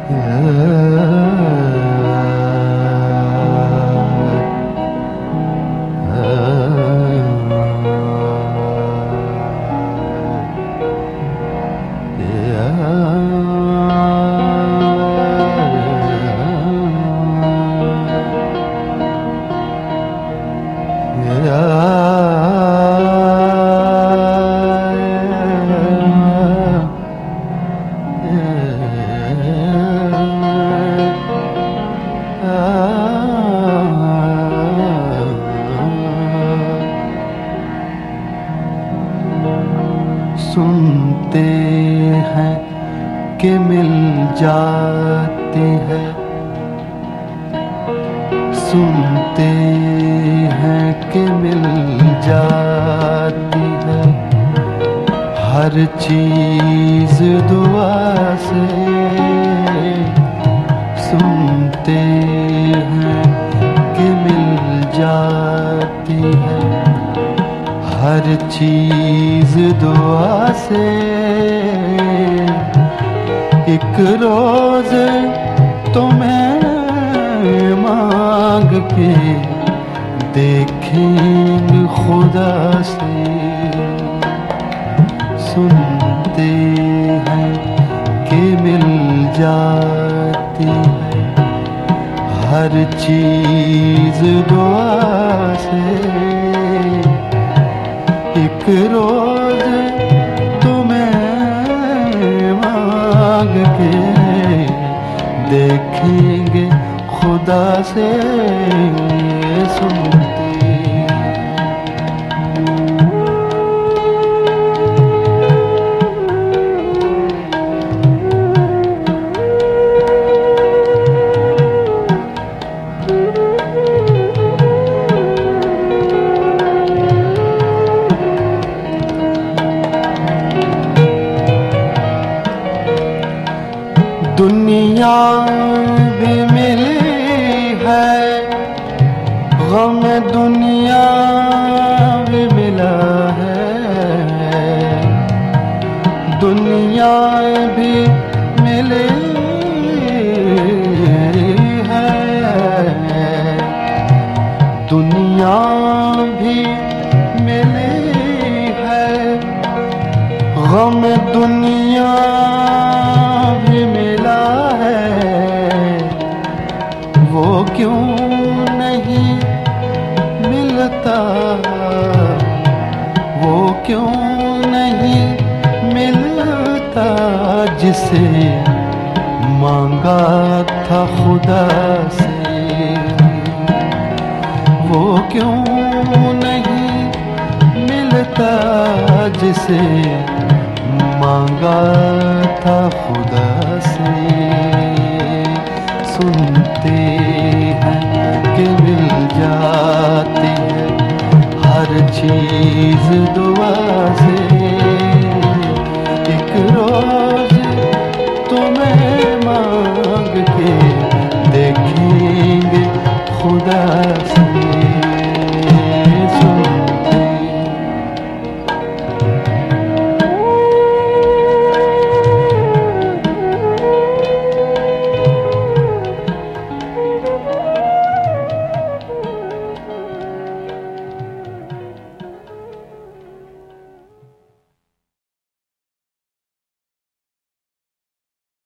सुनते हैं कि मिल जाती है, सुनते हैं कि मिल जाती है हर चीज दुआ से। सुनते हैं कि मिल जाती है हर चीज दुआ से। एक रोज तुम्हें मांग के देखेंगे खुदा से। सुनते हैं कि मिल जाती है हर चीज दुआ से। एक रोज तुम्हें मांग के देखेंगे खुदा से। सुनते दुनिया भी मिली है, गम दुनिया भी मिला है। दुनिया भी मिली है, दुनिया भी मिली है, गम दुनिया भी मिला है। वो क्यों नहीं मिलता, वो क्यों नहीं मिलता जिसे मांगा था खुदा से। वो क्यों नहीं मिलता जिसे मांगा था खुदा से। सुनते हैं कि मिल जाती है हर चीज दुआ से। एक रोज तुम्हें मांग के देखेंगे खुदा से।